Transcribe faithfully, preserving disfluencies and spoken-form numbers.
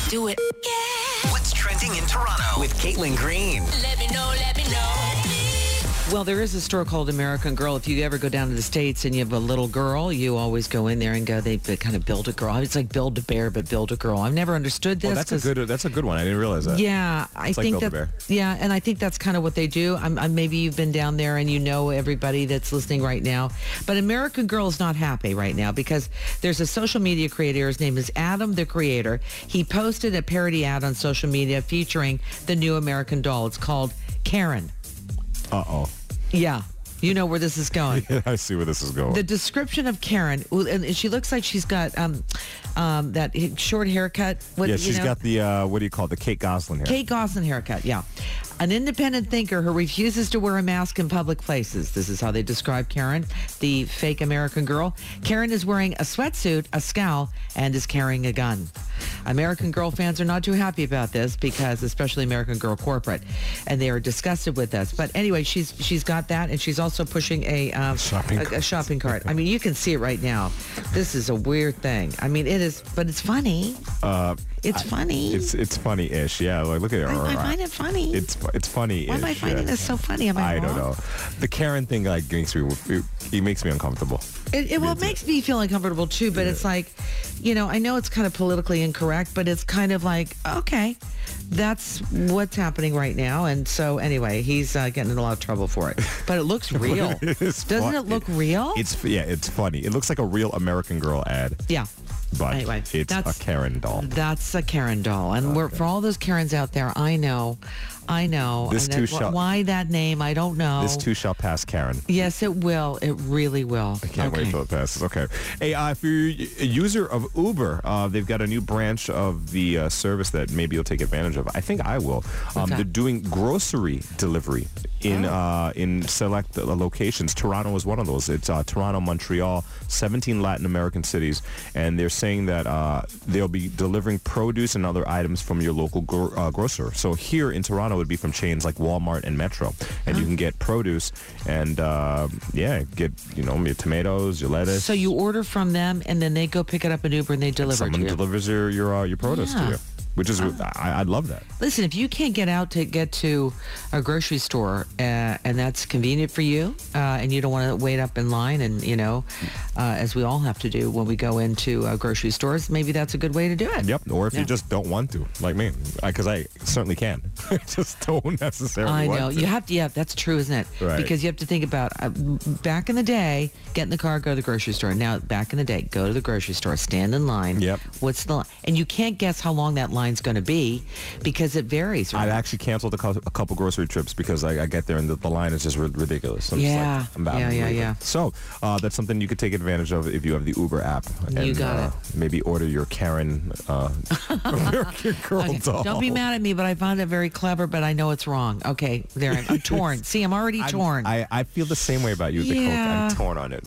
Do it. Yeah. What's trending in Toronto with Caitlin Green? Let me know, let me know. Well, there is a store called American Girl. If you ever go down to the States and you have a little girl, you always go in there and go, they kind of build a girl. It's like build a bear, but build a girl. I've never understood this. Oh, that's a good. That's a good one. I didn't realize that. Yeah, I It's like think that. Build-A-Bear. Yeah, and I think that's kind of what they do. I'm, I'm, maybe you've been down there and you know everybody that's listening right now. But American Girl is not happy right now because there's a social media creator. His name is Adam, the creator. He posted a parody ad on social media featuring the new American Doll. It's called Karen. Uh oh. Yeah. You know where this is going. I see where this is going. The description of Karen, and she looks like she's got um, um, that short haircut. What, yeah, you she's know? got the, uh, what do you call it, the Kate Gosselin hair. Kate Gosselin haircut, yeah. An independent thinker who refuses to wear a mask in public places. This is how they describe Karen, the fake American Girl. Karen is wearing a sweatsuit, a scowl, and is carrying a gun. American Girl fans are not too happy about this because, especially American Girl corporate, and they are disgusted with this. But anyway, she's she's got that, and she's also pushing a um, shopping a, a shopping cart. I mean, you can see it right now. This is a weird thing. I mean, it is, but it's funny. Uh, It's funny. It's it's funny-ish. Yeah, like, look at her. I, I find it funny. It's it's funny. Why am I finding this so funny? Am I, I wrong? don't know. The Karen thing like makes me it, it makes me uncomfortable. It, it, well, it It's- makes me feel uncomfortable too, but Yeah. it's like, you know, I know it's kind of politically incorrect, but it's kind of like, okay, that's what's happening right now. And so anyway, he's uh, getting in a lot of trouble for it. But it looks real. It's Doesn't fun- it look real? It's yeah, it's funny. It looks like a real American Girl ad, yeah. but Anyway, it's that's- a Karen doll. That's a Karen doll. And we're, for all those Karens out there, I know, I know. This and too that- shall- Why that name, I don't know. This too shall pass, Karen. Yes, it will. It really will. I can't okay. wait till it passes. Okay. Hey, uh, if you're a user of Uber, uh, they've got a new branch of the uh, service that maybe you'll take advantage of. I think I will. Um, that? they're doing grocery delivery in Oh. uh, in select uh, locations. Toronto is one of those. It's uh, Toronto, Montreal, seventeen Latin American cities, and they're saying that uh, they'll be delivering produce and other items from your local gro- uh, grocer. So here in Toronto, it would be from chains like Walmart and Metro, and you can get produce and uh, yeah, get you know your tomatoes, your lettuce. So you order from them, and then they go pick it up in Uber, and they deliver it Someone to you. delivers your your, uh, your produce Yeah. to you, which is I, I'd love that. Listen, if you can't get out to get to a grocery store uh, and that's convenient for you uh, and you don't want to wait up in line and, you know, uh, as we all have to do when we go into uh, grocery stores, maybe that's a good way to do it. Yep. Or if Yeah. you just don't want to, like me, because I, I certainly can. I just don't necessarily I want know. to. You have to, yeah, that's true, isn't it? Right. Because you have to think about uh, back in the day, get in the car, go to the grocery store. Now, back in the day, go to the grocery store, stand in line. Yep. What's the line? And you can't guess how long that line's going to be because it varies. Right? I've actually canceled a couple, a couple grocery trips because I, I get there and the, the line is just ri- ridiculous. I'm just Yeah. like, I'm about Yeah, to yeah, leave it. yeah. So uh, that's something you could take advantage of if you have the Uber app. You and, got uh, it. Maybe order your Karen uh, American Girl Okay, doll. don't be mad at me, but I found it very clever, but I know it's wrong. Okay, there, I'm, I'm torn. See, I'm already I'm- torn. I, I feel the same way about you, Nicole. Yeah. I'm torn on it.